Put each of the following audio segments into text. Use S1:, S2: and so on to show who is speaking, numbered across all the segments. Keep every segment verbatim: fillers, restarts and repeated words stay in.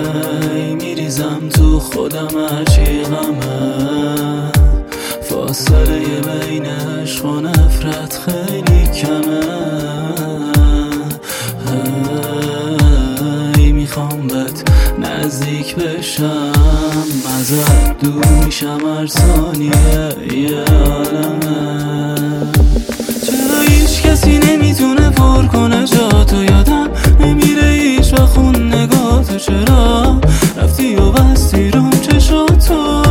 S1: هی میریزم تو خودم هرچی غمه، فاصله بین عشق و نفرت خیلی کمه. هی میخوام بهت نزدیک بشم، ازت دور میشم هر ثانیه یه عالمه. چرا هیچ کسی نمیتونه پر کنه جاتو، یادم نمیره هیچ وقت اون نگاتو. چرا رفتی و بستی روم چشاتو،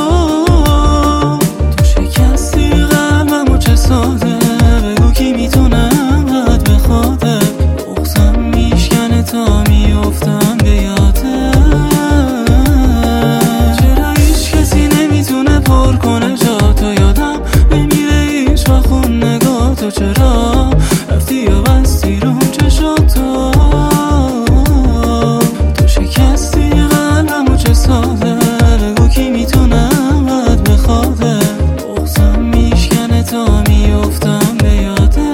S1: تو شکستی قلبم و چه ساده. بگو کی میتونه انقدر بخواده، بغضم میشکنه تا میافتم به یاده. چرا هیچ کسی نمیتونه پر کنه جاتو، یادم نمیره هیچ وقت اون نگاتو. چرا رفتی و بستی روم چشاتو، تو شکستی قلبم و چه ساده. بگو کی میتونه انقدر بخواده، بغضم میشکنه تا میافتم به یاده.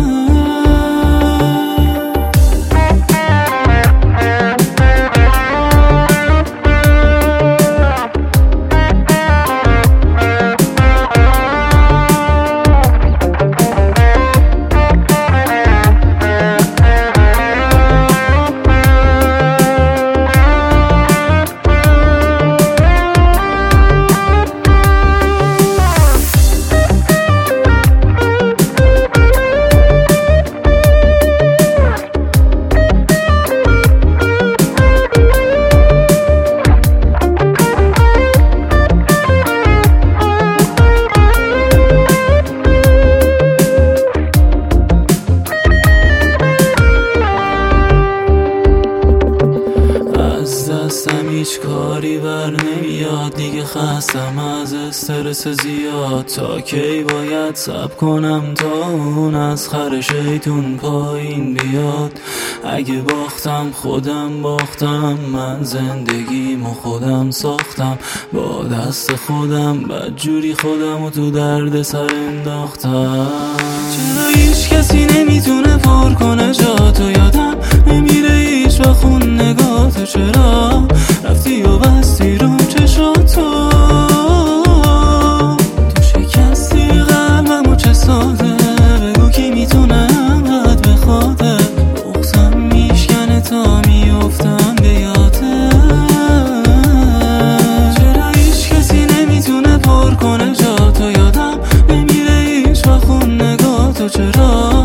S1: دستم هیچ کاری بر نمیاد دیگه، خستم از استرس زیاد. تا کی باید صبر کنم تا اون از خر شیطون پایین بیاد؟ اگه باختم خودم باختم، من زندگیمو خودم ساختم. با دست خودم بدجوری خودم و تو درد سر انداختم. چرا هیچ کسی نمیتونه پر کنه جاتو، یادم نمیره هیچ وقت اون نگاتو. چرا رفتی و بستی روم چشاتو، تو شکستی قلبم و چه ساده. بگو کی میتونه انقدر بخواده، بغضم میشکنه تا میافتم به یاده. چرا هیچ کسی نمیتونه پر کنه جاتو، یادم نمیره هیچ وقت اون نگاتو. چرا